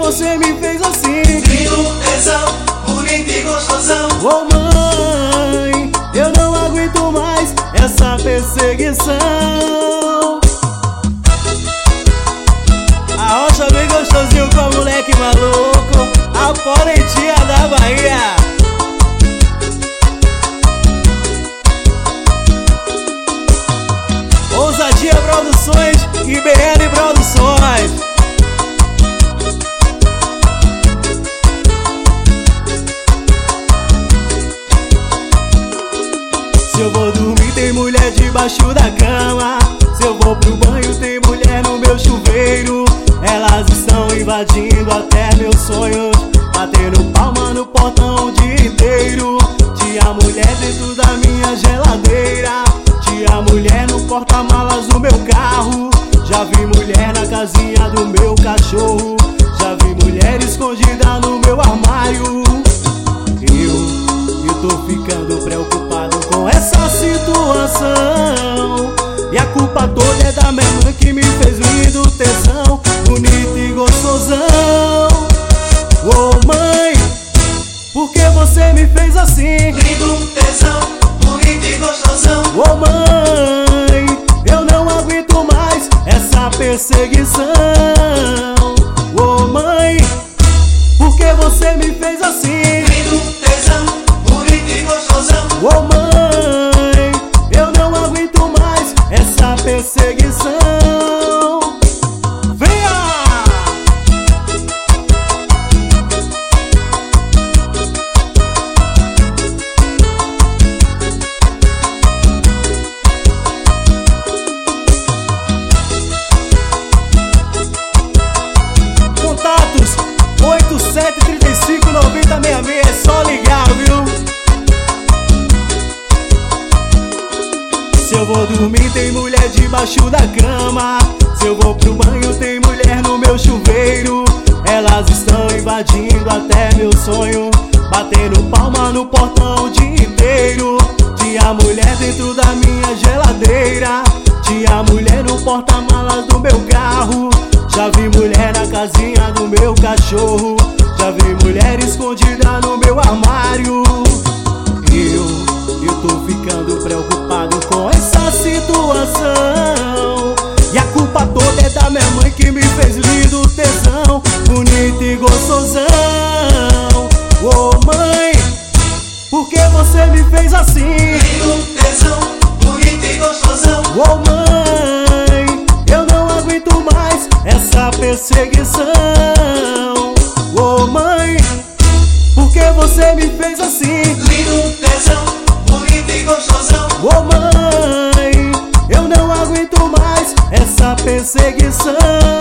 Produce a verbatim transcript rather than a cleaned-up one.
você me fez assim? Lindo, tesão, bonito e gostosão. Ô mãe, eu não aguento mais essa perseguição. A rocha bem gostosinho com a moleque maluco, a polentinha da Bahia. Ousadia Produções e B L Produções. Se eu vou dormir tem mulher debaixo da cama. Se eu vou pro banho tem mulher no meu chuveiro. Elas estão invadindo até meus sonhos, batendo palma no portão o dia inteiro. Tinha mulher dentro da minha geladeira, tinha mulher no porta-malas do meu carro. Já vi mulher na casinha do meu cachorro, já vi mulher escondida no meu armário. Eu, eu tô ficando preocupado com essa situação, e a culpa toda é da minha mãe que me fez lindo, tesão, bonito e gostosão. Ô mãe, por que você me fez assim? Lindo, tesão, bonito e gostosão. Ô mãe, eu não aguento mais essa perseguição. Ô mãe, por que você me fez assim? Lindo, tesão, bonito e gostosão. Ô mãe, eu não aguento mais essa perseguição. Venha! Contatos oito sete três cinco nove zero seis seis, é só ligar, viu? Se eu vou dormir tem mulher debaixo da cama, se eu vou pro banho tem mulher no meu chuveiro. Elas estão invadindo até meu sonho, batendo palma no portão o dia inteiro. Tinha mulher dentro da minha geladeira, tinha mulher no porta-malas do meu carro. Já vi mulher na casinha do meu cachorro, já vi mulher escondida no meu armário. Eu, eu tô ficando preocupado com essa situação, e a culpa toda é da minha mãe que me fez lindo, tesão, bonito e gostosão. Ô mãe, por que você me fez assim? Lindo, tesão, bonito e gostosão. Ô mãe, eu não aguento mais essa perseguição. Ô mãe, por que você me fez assim? Lindo, tesão, bonito e gostosão. Ô mãe, eu não aguento mais essa perseguição.